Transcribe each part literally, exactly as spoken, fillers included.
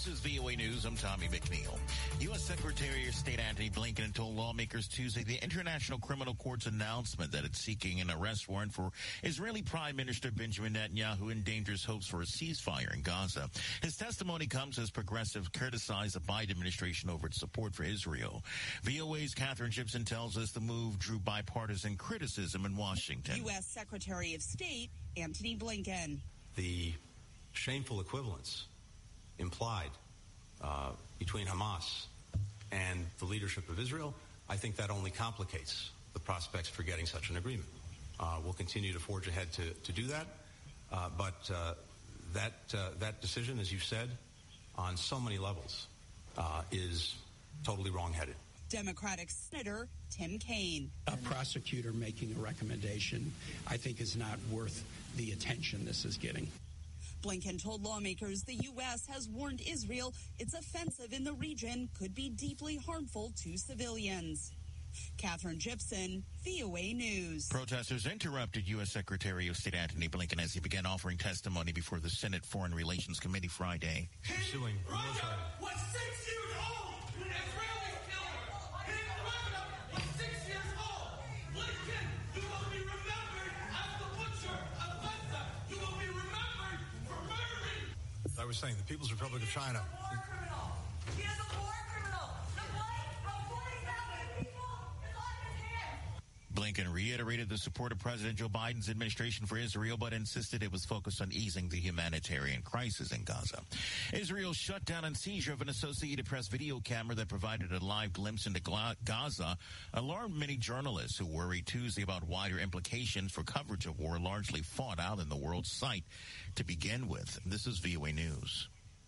is V O A News. I'm Tommy McNeil. U S. Secretary of State Antony Blinken told lawmakers Tuesday the International Criminal Court's announcement that it's seeking an arrest warrant for Israeli Prime Minister Benjamin Netanyahu endangers hopes for a ceasefire in Gaza. His testimony comes as progressives criticize the Biden administration over its support for Israel. V O A's Catherine Gibson tells us the move drew bipartisan criticism in Washington. U S. Secretary of State Antony Blinken. The shameful equivalence implied uh, between Hamas and the leadership of Israel, I think that only complicates the prospects for getting such an agreement. Uh, we'll continue to forge ahead to, to do that, uh, but uh, that uh, that decision, as you said, on so many levels, uh, is totally wrong-headed. Democratic Senator Tim Kaine. A prosecutor making a recommendation, I think, is not worth the attention this is getting. Blinken told lawmakers the U S has warned Israel its offensive in the region could be deeply harmful to civilians. Catherine Gibson, V O A News. Protesters interrupted U S. Secretary of State Antony Blinken as he began offering testimony before the Senate Foreign Relations Committee Friday. Pursuing Russia was six years old. Israelis killed her. Hitting Russia was six years old. Blinken, you will be remembered as the butcher of Gaza. You will be remembered for murdering. I was saying the People's Republic of China. War criminal. He is a war criminal. The blood of forty thousand people is on his hands. Blinken reiterated the support of President Joe Biden's administration for Israel, but insisted it was focused on easing the humanitarian crisis in Gaza. Israel's shutdown and seizure of an Associated Press video camera that provided a live glimpse into Gaza alarmed many journalists who worried Tuesday about wider implications for coverage of war largely fought out in the world's sight to begin with. This is V O A News.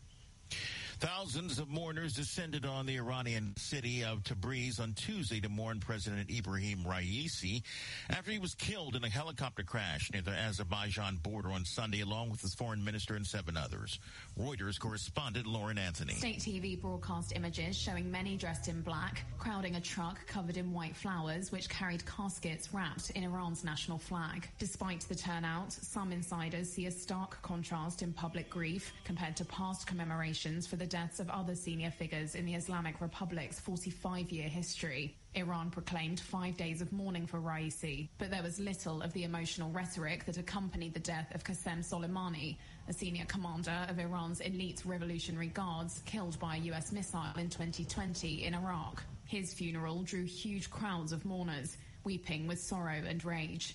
Thousands of mourners descended on the Iranian city of Tabriz on Tuesday to mourn President Ibrahim Raisi after he was killed in a helicopter crash near the Azerbaijan border on Sunday, along with his foreign minister and seven others. Reuters correspondent Lauren Anthony. State T V broadcast images showing many dressed in black, crowding a truck covered in white flowers, which carried caskets wrapped in Iran's national flag. Despite the turnout, some insiders see a stark contrast in public grief compared to past commemorations for the deaths of other senior figures in the Islamic Republic's forty-five-year history. Iran proclaimed five days of mourning for Raisi, but there was little of the emotional rhetoric that accompanied the death of Qasem Soleimani, a senior commander of Iran's elite Revolutionary Guards killed by a U S missile in twenty twenty in Iraq. His funeral drew huge crowds of mourners, weeping with sorrow and rage.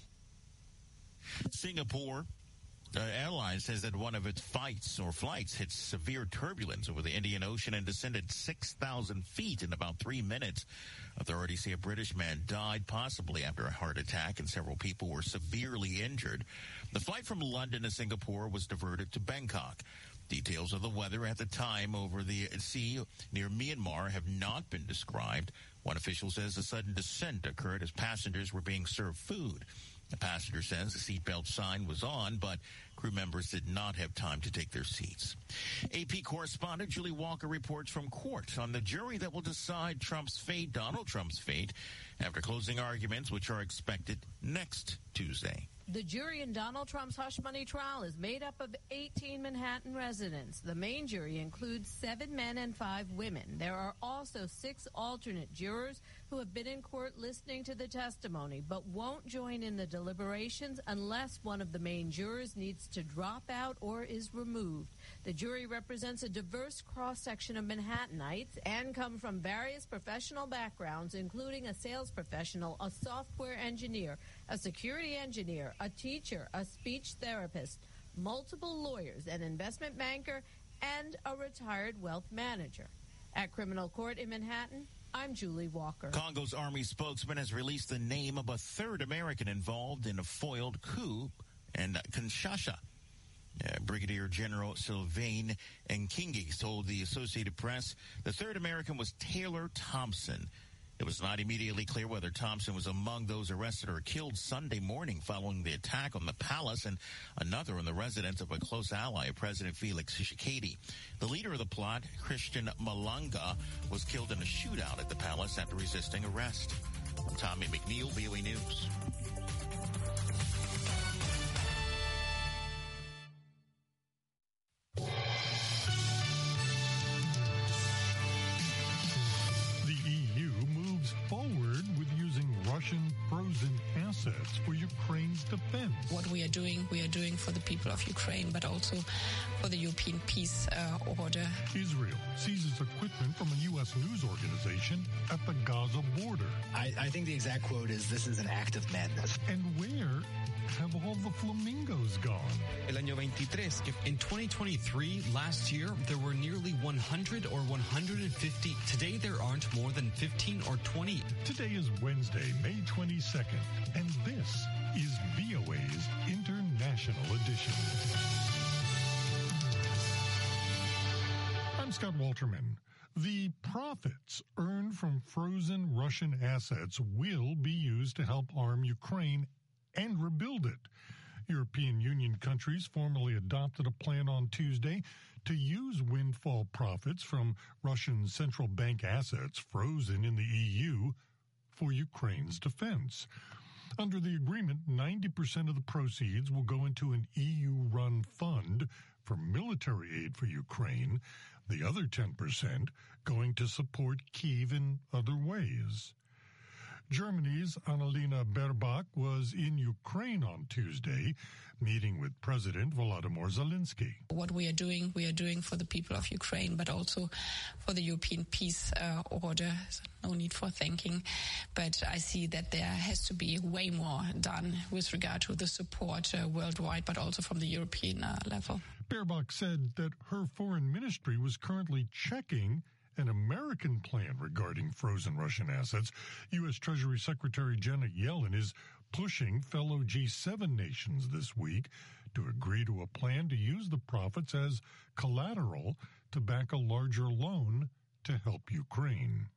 Singapore Uh, airline says that one of its flights or flights hit severe turbulence over the Indian Ocean and descended six thousand feet in about three minutes. Authorities say a British man died, possibly after a heart attack, and several people were severely injured. The flight from London to Singapore was diverted to Bangkok. Details of the weather at the time over the sea near Myanmar have not been described. One official says the sudden descent occurred as passengers were being served food. The passenger says the seatbelt sign was on, but crew members did not have time to take their seats. A P correspondent Julie Walker reports from court on the jury that will decide Trump's fate, Donald Trump's fate, after closing arguments, which are expected next Tuesday. The jury in Donald Trump's hush money trial is made up of eighteen Manhattan residents. The main jury includes seven men and five women. There are also six alternate jurors who have been in court listening to the testimony but won't join in the deliberations unless one of the main jurors needs to drop out or is removed. The jury represents a diverse cross-section of Manhattanites and come from various professional backgrounds, including a sales professional, a software engineer, a security engineer, a teacher, a speech therapist, multiple lawyers, an investment banker, and a retired wealth manager. At Criminal Court in Manhattan, I'm Julie Walker. Congo's army spokesman has released the name of a third American involved in a foiled coup in Kinshasa. Uh, Brigadier General Sylvain Nkingi told the Associated Press the third American was Taylor Thompson. It was not immediately clear whether Thompson was among those arrested or killed Sunday morning following the attack on the palace, and another on the residence of a close ally of President Felix Tshisekedi. The leader of the plot, Christian Malanga, was killed in a shootout at the palace after resisting arrest. I'm Tommy McNeil, V O A News. profits for Ukraine's defense. What we are doing, we are doing for the people of Ukraine, but also for the European peace uh, order. Israel seizes equipment from a U S news organization at the Gaza border. I, I think the exact quote is, "This is an act of madness." And where have all the flamingos gone? El año veintitrés. In twenty twenty-three, last year, there were nearly one hundred or one hundred fifty. Today, there aren't more than fifteen or twenty. Today is Wednesday, May twenty-second, and this is V O A's International Edition. I'm Scott Walterman. The profits earned from frozen Russian assets will be used to help arm Ukraine and rebuild it. European Union countries formally adopted a plan on Tuesday to use windfall profits from Russian central bank assets frozen in the E U for Ukraine's defense. Under the agreement, ninety percent of the proceeds will go into an E U-run fund for military aid for Ukraine, the other ten percent going to support Kyiv in other ways. Germany's Annalena Baerbock was in Ukraine on Tuesday, meeting with President Volodymyr Zelensky. What we are doing, we are doing for the people of Ukraine, but also for the European peace uh, order. So no need for thanking, but I see that there has to be way more done with regard to the support uh, worldwide, but also from the European uh, level. Baerbock said that her foreign ministry was currently checking an American plan regarding frozen Russian assets. U S. Treasury Secretary Janet Yellen is pushing fellow G seven nations this week to agree to a plan to use the profits as collateral to back a larger loan to help Ukraine.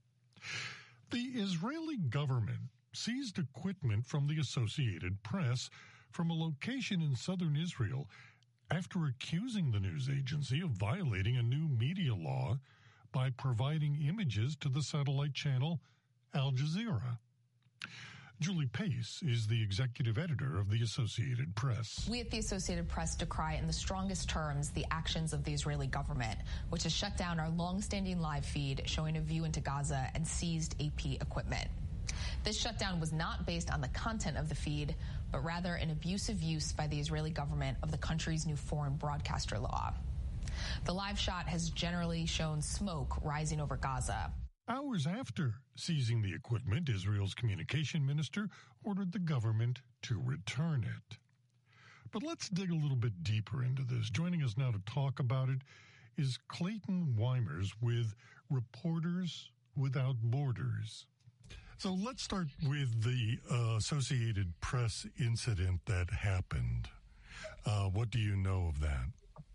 The Israeli government seized equipment from the Associated Press from a location in southern Israel after accusing the news agency of violating a new media law by providing images to the satellite channel Al Jazeera. Julie Pace is the executive editor of the Associated Press. We at the Associated Press decry in the strongest terms the actions of the Israeli government, which has shut down our long-standing live feed showing a view into Gaza and seized A P equipment. This shutdown was not based on the content of the feed, but rather an abusive use by the Israeli government of the country's new foreign broadcaster law. The live shot has generally shown smoke rising over Gaza. Hours after seizing the equipment, Israel's communication minister ordered the government to return it. But let's dig a little bit deeper into this. Joining us now to talk about it is Clayton Weimers with Reporters Without Borders. So let's start with the uh, Associated Press incident that happened. Uh, what do you know of that?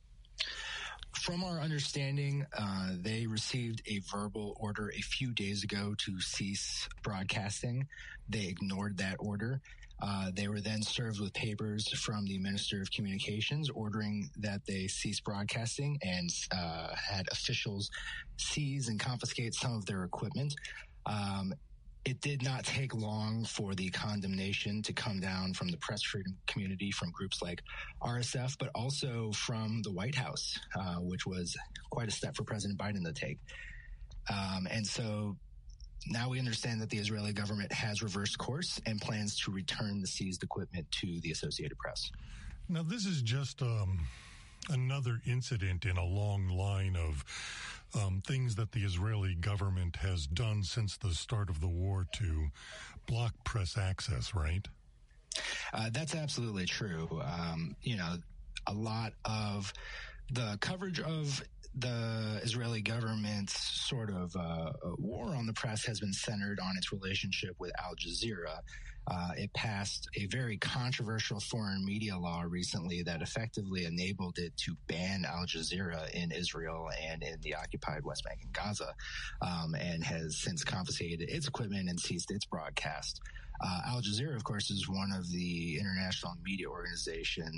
From our understanding, uh, they received a verbal order a few days ago to cease broadcasting. They ignored that order. Uh, they were then served with papers from the Minister of Communications ordering that they cease broadcasting and uh, had officials seize and confiscate some of their equipment. Um, It did not take long for the condemnation to come down from the press freedom community, from groups like R S F, but also from the White House, uh, which was quite a step for President Biden to take. Um, and so now we understand that the Israeli government has reversed course and plans to return the seized equipment to the Associated Press. Now, this is just um, another incident in a long line of Um, things that the Israeli government has done since the start of the war to block press access, right? Uh, that's absolutely true. Um, you know, a lot of the coverage of the Israeli government's sort of uh, war on the press has been centered on its relationship with Al Jazeera. Uh, it passed a very controversial foreign media law recently that effectively enabled it to ban Al Jazeera in Israel and in the occupied West Bank and Gaza, um, and has since confiscated its equipment and ceased its broadcast. Uh, Al Jazeera, of course, is one of the international media organizations that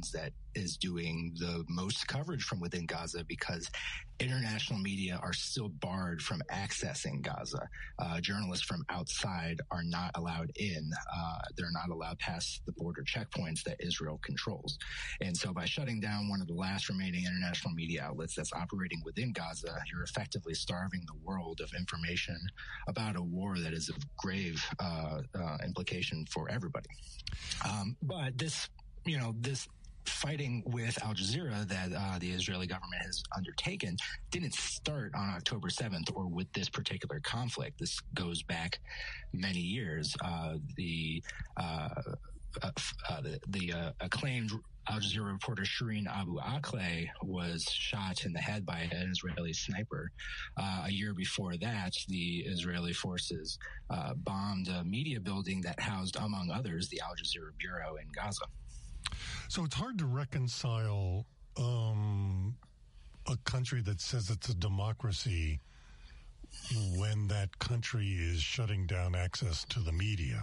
is doing the most coverage from within Gaza because international media are still barred from accessing Gaza. Uh, journalists from outside are not allowed in. Uh, they're not allowed past the border checkpoints that Israel controls. And so by shutting down one of the last remaining international media outlets that's operating within Gaza, you're effectively starving the world of information about a war that is of grave uh, uh, implication for everybody. Um, but this, you know, this fighting with Al Jazeera that uh, the Israeli government has undertaken didn't start on October seventh or with this particular conflict. This goes back many years. Uh, the uh, uh, uh, the, the uh, acclaimed Al Jazeera reporter Shireen Abu Akleh was shot in the head by an Israeli sniper. Uh, a year before that, the Israeli forces uh, bombed a media building that housed, among others, the Al Jazeera bureau in Gaza. So it's hard to reconcile um, a country that says it's a democracy when that country is shutting down access to the media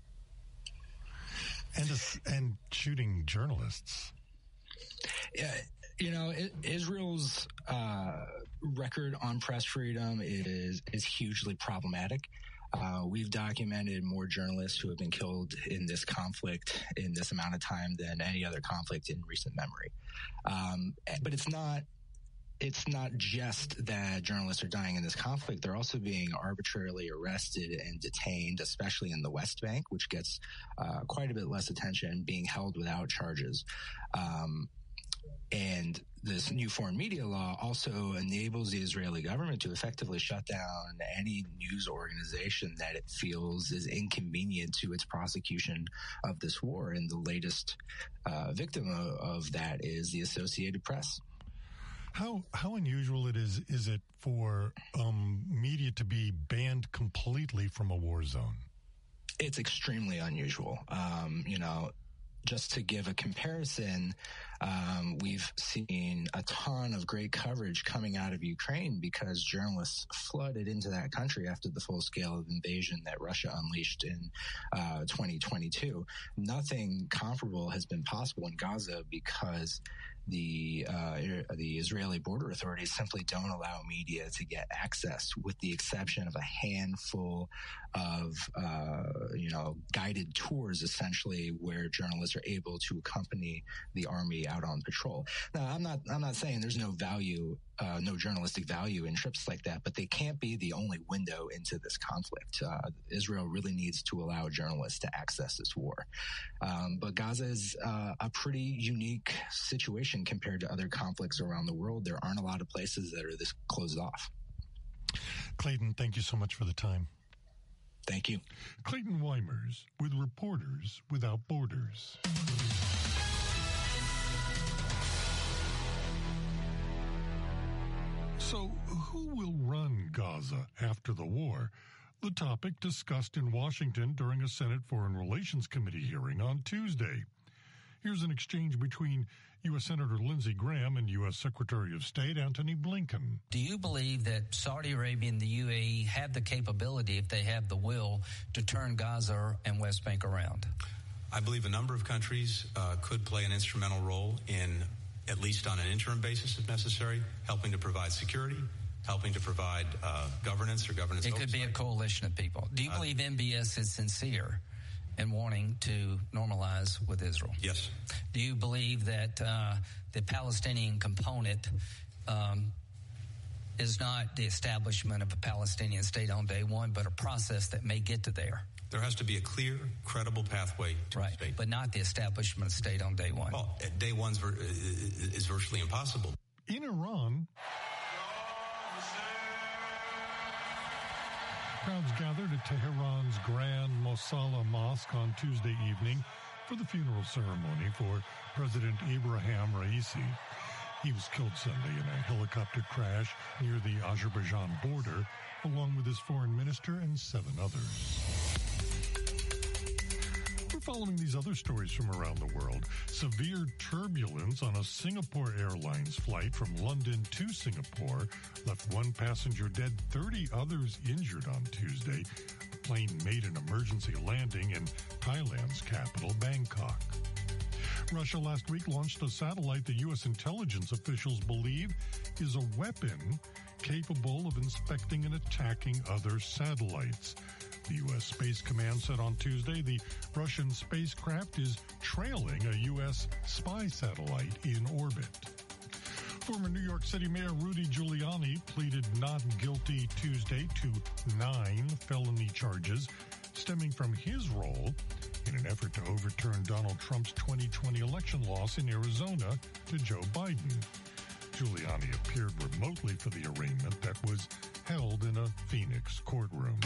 and and shooting journalists. Yeah, you know, it, Israel's uh, record on press freedom is is hugely problematic. Uh, we've documented more journalists who have been killed in this conflict in this amount of time than any other conflict in recent memory. Um, but it's not, it's not just that journalists are dying in this conflict. They're also being arbitrarily arrested and detained, especially in the West Bank, which gets uh, quite a bit less attention, being held without charges. Um, and this new foreign media law also enables the Israeli government to effectively shut down any news organization that it feels is inconvenient to its prosecution of this war. And the latest uh, victim of, of that is the Associated Press. How how unusual it is is it for um, media to be banned completely from a war zone? It's extremely unusual. Um, you know, just to give a comparison, um, we've seen a ton of great coverage coming out of Ukraine because journalists flooded into that country after the full-scale invasion that Russia unleashed in uh, twenty twenty-two. Nothing comparable has been possible in Gaza because the uh, the Israeli border authorities simply don't allow media to get access, with the exception of a handful of uh, you know guided tours, essentially, where journalists are able to accompany the army out on patrol. Now, I'm not I'm not saying there's no value, uh, no journalistic value in trips like that, but they can't be the only window into this conflict. Uh, Israel really needs to allow journalists to access this war. Um, but Gaza is uh, a pretty unique situation compared to other conflicts around the world. There aren't a lot of places that are this closed off. Clayton, thank you so much for the time. Thank you. Clayton Weimers with Reporters Without Borders. So, who will run Gaza after the war? The topic discussed in Washington during a Senate Foreign Relations Committee hearing on Tuesday. Here's an exchange between U S. Senator Lindsey Graham and U S. Secretary of State Antony Blinken. Do you believe that Saudi Arabia and the U A E have the capability, if they have the will, to turn Gaza and West Bank around? I believe a number of countries uh, could play an instrumental role in, at least on an interim basis if necessary, helping to provide security, helping to provide uh, governance or governance It oversight. could be a coalition of people. Do you uh, believe M B S is sincere in wanting to normalize with Israel? Yes. Do you believe that uh, the Palestinian component um, is not the establishment of a Palestinian state on day one, but a process that may get to there? There has to be a clear, credible pathway to right, a state. But not the establishment of state on day one. Well, day one is virtually impossible. In Iran, crowds gathered at Tehran's Grand Mosalla Mosque on Tuesday evening for the funeral ceremony for President Ebrahim Raisi. He was killed Sunday in a helicopter crash near the Azerbaijan border, along with his foreign minister and seven others. We're following these other stories from around the world. Severe turbulence on a Singapore Airlines flight from London to Singapore left one passenger dead, thirty others injured on Tuesday. The plane made an emergency landing in Thailand's capital, Bangkok. Russia last week launched a satellite the U S intelligence officials believe is a weapon capable of inspecting and attacking other satellites. The U S Space Command said on Tuesday the Russian spacecraft is trailing a U S spy satellite in orbit. Former New York City Mayor Rudy Giuliani pleaded not guilty Tuesday to nine felony charges stemming from his role in an effort to overturn Donald Trump's twenty twenty election loss in Arizona to Joe Biden. Giuliani appeared remotely for the arraignment that was held in a Phoenix courtroom.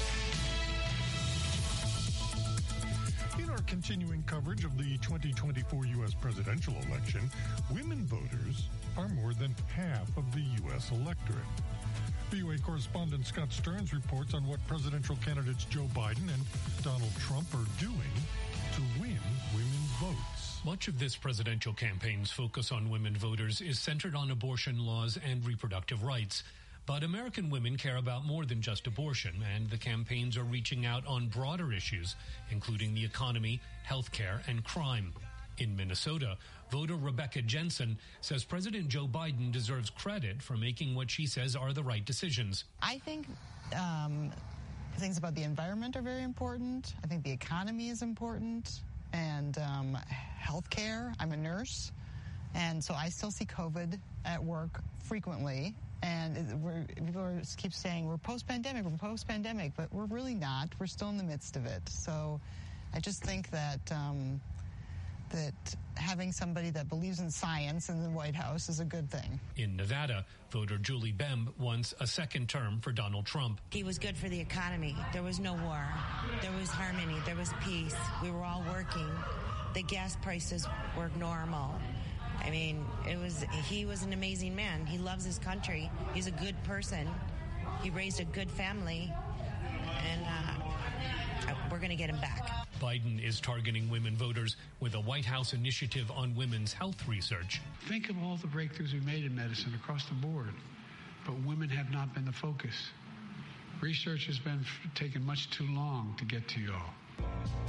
In our continuing coverage of the twenty twenty-four U S presidential election, women voters are more than half of the U S electorate. V O A correspondent Scott Stearns reports on what presidential candidates Joe Biden and Donald Trump are doing to win women's votes. Much of this presidential campaign's focus on women voters is centered on abortion laws and reproductive rights. But American women care about more than just abortion, and the campaigns are reaching out on broader issues, including the economy, health care, and crime. In Minnesota, voter Rebecca Jensen says President Joe Biden deserves credit for making what she says are the right decisions. I think um, things about the environment are very important. I think the economy is important, and um, health care. I'm a nurse, and so I still see COVID at work frequently. And we're, people are, keep saying we're post-pandemic, we're post-pandemic, but we're really not. We're still in the midst of it. So I just think that um, that having somebody that believes in science in the White House is a good thing. In Nevada, voter Julie Bemb wants a second term for Donald Trump. He was good for the economy. There was no war. There was harmony. There was peace. We were all working. The gas prices were normal. I mean, it was, he was an amazing man. He loves his country. He's a good person. He raised a good family, and uh, we're going to get him back. Biden is targeting women voters with a White House initiative on women's health research. Think of all the breakthroughs we've made in medicine across the board, but women have not been the focus. Research has been taking much too long to get to you all.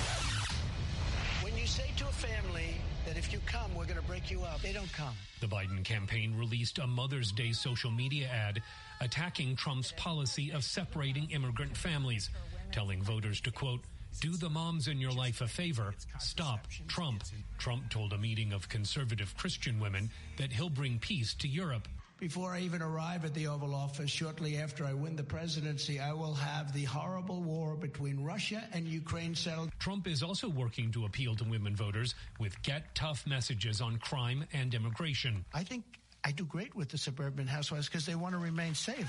When you say to a family that if you come, we're going to break you up, they don't come. The Biden campaign released a Mother's Day social media ad attacking Trump's policy of separating immigrant families, telling voters to, quote, do the moms in your life a favor, stop Trump. Trump told a meeting of conservative Christian women that he'll bring peace to Europe. Before I even arrive at the Oval Office, shortly after I win the presidency, I will have the horrible war between Russia and Ukraine settled. Trump is also working to appeal to women voters with get tough messages on crime and immigration. I think I do great with the suburban housewives because they want to remain safe.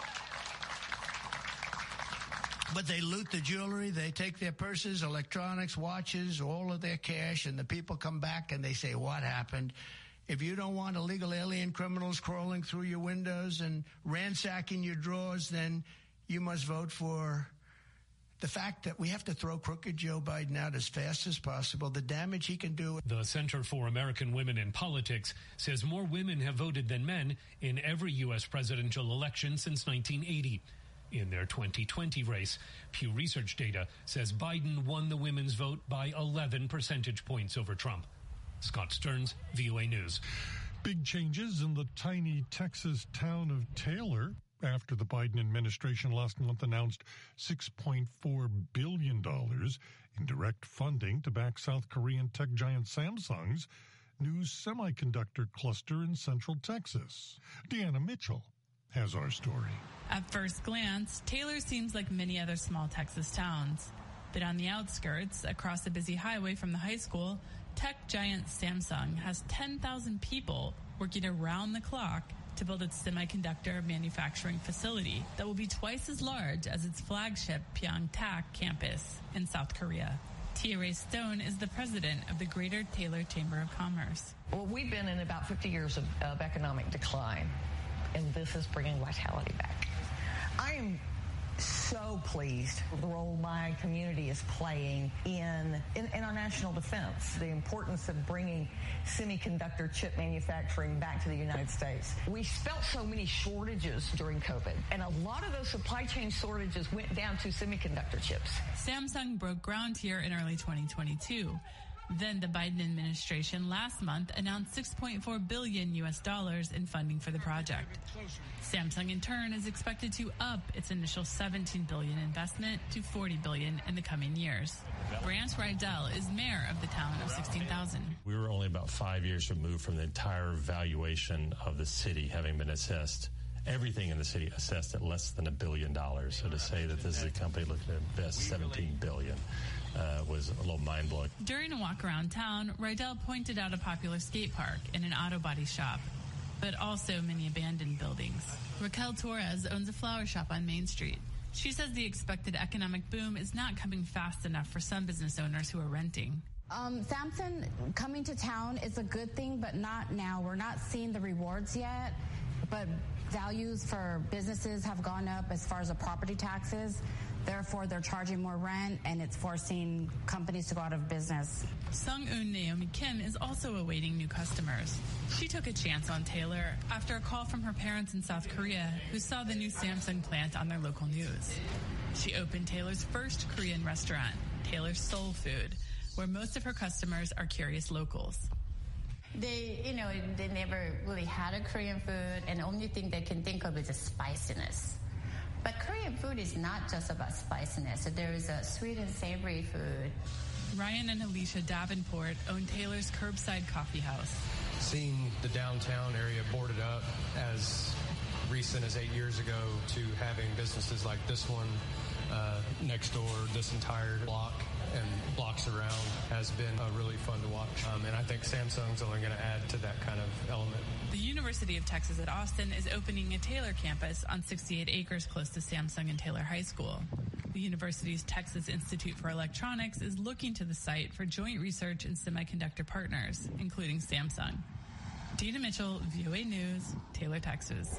But they loot the jewelry, they take their purses, electronics, watches, all of their cash, and the people come back and they say, what happened? If you don't want illegal alien criminals crawling through your windows and ransacking your drawers, then you must vote for the fact that we have to throw crooked Joe Biden out as fast as possible, the damage he can do. The Center for American Women in Politics says more women have voted than men in every U S presidential election since nineteen eighty. In their twenty twenty race, Pew Research data says Biden won the women's vote by eleven percentage points over Trump. Scott Stearns, V O A News. Big changes in the tiny Texas town of Taylor after the Biden administration last month announced six point four billion dollars in direct funding to back South Korean tech giant Samsung's new semiconductor cluster in Central Texas. Deanna Mitchell has our story. At first glance, Taylor seems like many other small Texas towns. But on the outskirts, across a busy highway from the high school, tech giant Samsung has ten thousand people working around the clock to build its semiconductor manufacturing facility that will be twice as large as its flagship Pyeongtaek campus in South Korea. Tia Ray Stone is the president of the Greater Taylor Chamber of Commerce. Well, we've been in about fifty years of, of economic decline, and this is bringing vitality back. I am so pleased with the role my community is playing in, in, in our national defense, the importance of bringing semiconductor chip manufacturing back to the United States. We felt so many shortages during COVID, and a lot of those supply chain shortages went down to semiconductor chips. Samsung broke ground here in early twenty twenty-two. Then the Biden administration last month announced six point four billion U S dollars in funding for the project. Samsung, in turn, is expected to up its initial seventeen billion dollars investment to forty billion dollars in the coming years. Brant Rydell is mayor of the town of sixteen thousand. We were only about five years removed from the entire valuation of the city having been assessed. Everything in the city assessed at less than a billion dollars. So to say that this is a company looking to invest seventeen billion dollars uh, was a little mind-blowing. During a walk around town, Rydell pointed out a popular skate park and an auto body shop, but also many abandoned buildings. Raquel Torres owns a flower shop on Main Street. She says the expected economic boom is not coming fast enough for some business owners who are renting. Um, Samson coming to town is a good thing, but not now. We're not seeing the rewards yet, but values for businesses have gone up as far as the property taxes. Therefore, they're charging more rent, and it's forcing companies to go out of business. Sung-un Naomi Kim is also awaiting new customers. She took a chance on Taylor after a call from her parents in South Korea who saw the new Samsung plant on their local news. She opened Taylor's first Korean restaurant, Taylor's Soul Food, where most of her customers are curious locals. They, you know, they never really had a Korean food, and the only thing they can think of is the spiciness. But Korean food is not just about spiciness. There is a sweet and savory food. Ryan and Alicia Davenport own Taylor's Curbside Coffee House. Seeing the downtown area boarded up as recent as eight years ago to having businesses like this one uh, next door, this entire block and blocks around has been uh, really fun to watch. Um, and I think Samsung's only going to add to that kind of element. The University of Texas at Austin is opening a Taylor campus on sixty-eight acres close to Samsung and Taylor High School. The university's Texas Institute for Electronics is looking to the site for joint research and semiconductor partners, including Samsung. Dina Mitchell, V O A News, Taylor, Texas.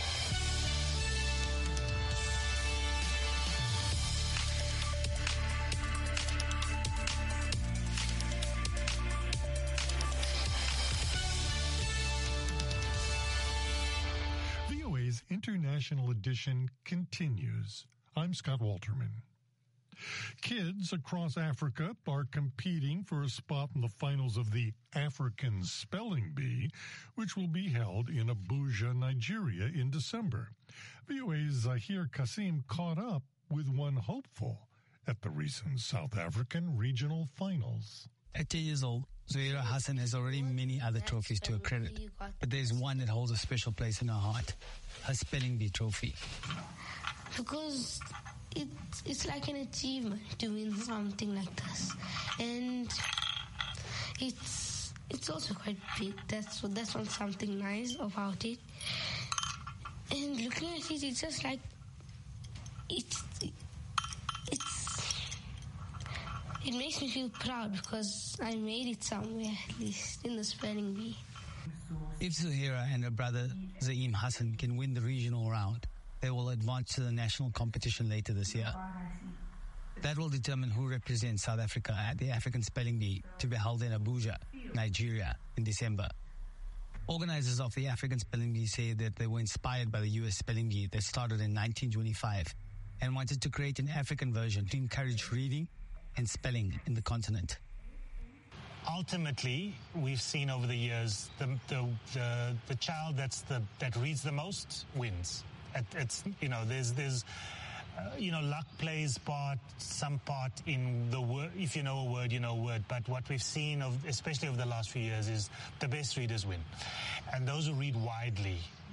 International edition continues. I'm Scott Walterman. Kids across Africa are competing for a spot in the finals of the African Spelling Bee, which will be held in Abuja, Nigeria in December. V O A's Zahir Kasim caught up with one hopeful at the recent South African regional finals. At ten years old, Zuhaira Hassan has already many other trophies to her credit, but there's one that holds a special place in her heart, her Spelling Bee trophy. Because it's, it's like an achievement to win something like this. And it's it's also quite big. That's, that's not something nice about it. And looking at it, it's just like, it's, it's It makes me feel proud because I made it somewhere, at least in the spelling bee. If Zuhaira and her brother Zaim Hassan can win the regional round, they will advance to the national competition later this year. That will determine who represents South Africa at the African Spelling Bee to be held in Abuja, Nigeria, in December. Organizers of the African Spelling Bee say that they were inspired by the U S Spelling Bee that started in nineteen twenty-five and wanted to create an African version to encourage reading and spelling in the continent. Ultimately, we've seen over the years the the the, the child that's the that reads the most wins. It, it's you know there's there's uh, you know luck plays part some part in the word. If you know a word, you know a word. But what we've seen of especially over the last few years is the best readers win, and those who read widely.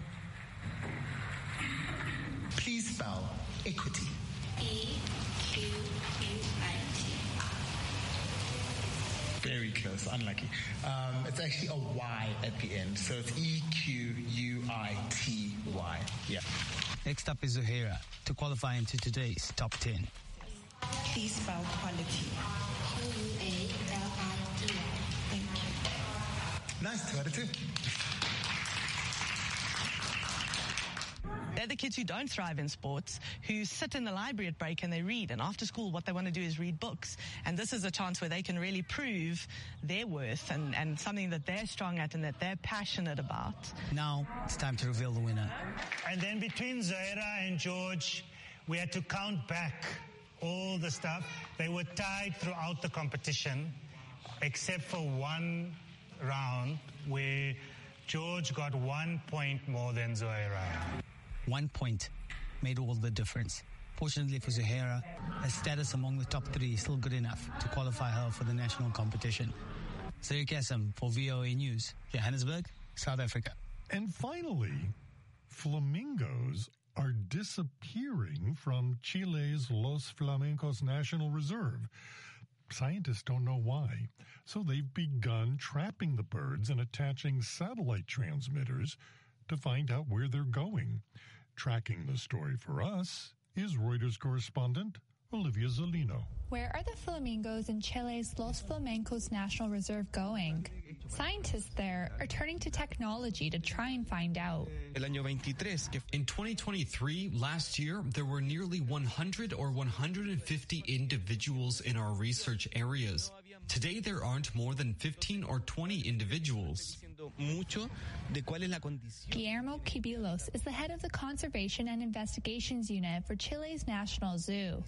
Please spell equity. E Q U I T. Very close, unlucky. Um, it's actually a Y at the end, so it's E Q U I T Y. Yeah. Next up is Zuhaira to qualify into today's top ten. Please spell quality. Q U A L I T Y. Thank you. Nice, two out of two. They're the kids who don't thrive in sports, who sit in the library at break and they read. And after school, what they want to do is read books. And this is a chance where they can really prove their worth and, and something that they're strong at and that they're passionate about. Now it's time to reveal the winner. And then between Zuhaira and George, we had to count back all the stuff. They were tied throughout the competition. except for one round where George got one point more than Zuhaira. One point made all the difference. Fortunately for Zuhaira, her status among the top three is still good enough to qualify her for the national competition. Sari Kassam for V O A News, Johannesburg, South Africa. And finally, flamingos are disappearing from Chile's Los Flamencos National Reserve. Scientists don't know why, so they've begun trapping the birds and attaching satellite transmitters to find out where they're going. Tracking the story for us is Reuters correspondent Olivia Zolino. Where are the flamingos in Chile's Los Flamencos National Reserve going? Scientists there are turning to technology to try and find out. In twenty twenty-three, last year, there were nearly one hundred or one hundred fifty individuals in our research areas. Today, there aren't more than fifteen or twenty individuals. Guillermo Kibilos is the head of the Conservation and Investigations Unit for Chile's National Zoo.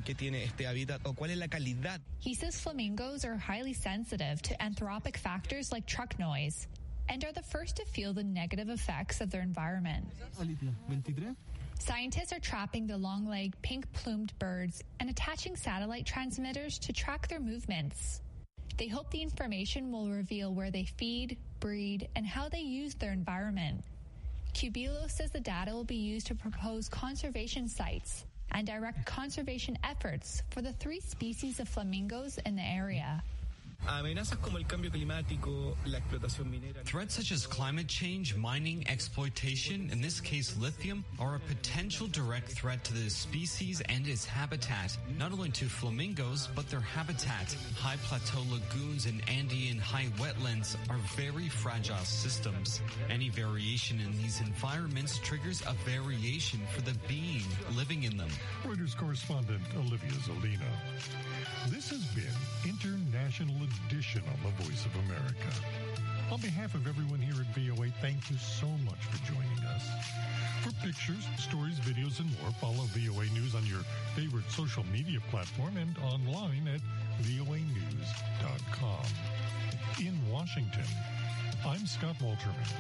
He says flamingos are highly sensitive to anthropic factors like truck noise and are the first to feel the negative effects of their environment. Scientists are trapping the long-legged, pink-plumed birds and attaching satellite transmitters to track their movements. They hope the information will reveal where they feed, breed, and how they use their environment. Cubilo says the data will be used to propose conservation sites and direct conservation efforts for the three species of flamingos in the area. Threats such as climate change, mining, exploitation, in this case lithium, are a potential direct threat to the species and its habitat, not only to flamingos, but their habitat. High plateau lagoons and Andean high wetlands are very fragile systems. Any variation in these environments triggers a variation for the being living in them. Reuters correspondent Olivia Zolino. This has been International Edition on the Voice of America. On behalf of everyone here at V O A, thank you so much for joining us. For pictures, stories, videos, and more, follow V O A News on your favorite social media platform and online at V O A news dot com. In Washington, I'm Scott Walterman.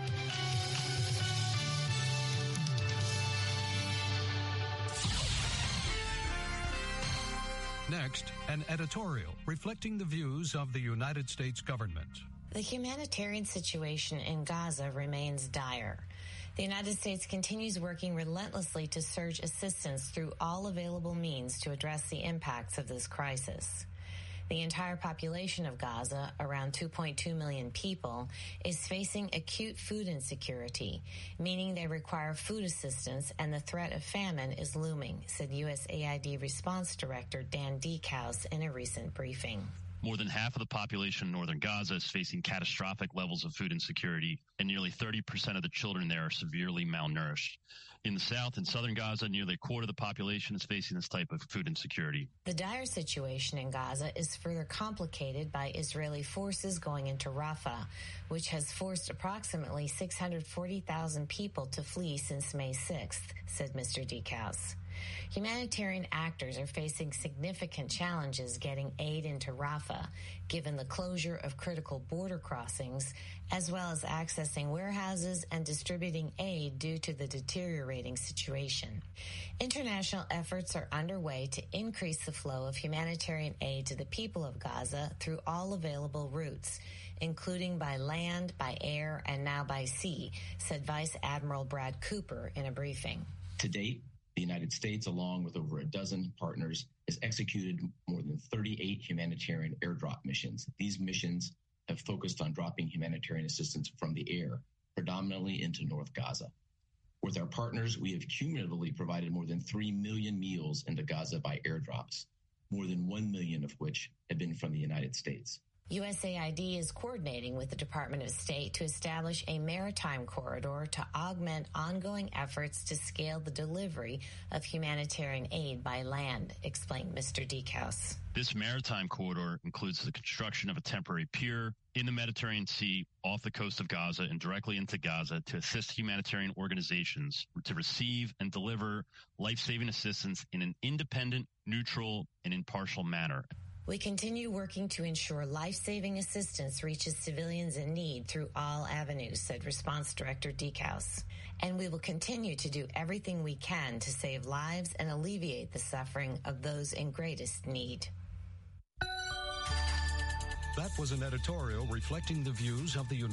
Next, an editorial reflecting the views of the United States government. The humanitarian situation in Gaza remains dire. The United States continues working relentlessly to surge assistance through all available means to address the impacts of this crisis. The entire population of Gaza, around two point two million people, is facing acute food insecurity, meaning they require food assistance and the threat of famine is looming, said U S A I D Response Director Dan Dieckhaus in a recent briefing. More than half of the population in northern Gaza is facing catastrophic levels of food insecurity, and nearly thirty percent of the children there are severely malnourished. In the south and southern Gaza, nearly a quarter of the population is facing this type of food insecurity. The dire situation in Gaza is further complicated by Israeli forces going into Rafah, which has forced approximately six hundred forty thousand people to flee since May sixth, said Mister Dieckhaus. Humanitarian actors are facing significant challenges getting aid into Rafah, given the closure of critical border crossings, as well as accessing warehouses and distributing aid due to the deteriorating situation. International efforts are underway to increase the flow of humanitarian aid to the people of Gaza through all available routes, including by land, by air, and now by sea, said Vice Admiral Brad Cooper in a briefing. To date, the United States, along with over a dozen partners, has executed more than thirty-eight humanitarian airdrop missions. These missions have focused on dropping humanitarian assistance from the air, predominantly into North Gaza. With our partners, we have cumulatively provided more than three million meals into Gaza by airdrops, more than one million of which have been from the United States. U S A I D is coordinating with the Department of State to establish a maritime corridor to augment ongoing efforts to scale the delivery of humanitarian aid by land, explained Mister Dieckhaus. This maritime corridor includes the construction of a temporary pier in the Mediterranean Sea off the coast of Gaza and directly into Gaza to assist humanitarian organizations to receive and deliver life-saving assistance in an independent, neutral, and impartial manner. We continue working to ensure life-saving assistance reaches civilians in need through all avenues, said Response Director Diekhuis. And we will continue to do everything we can to save lives and alleviate the suffering of those in greatest need. That was an editorial reflecting the views of the United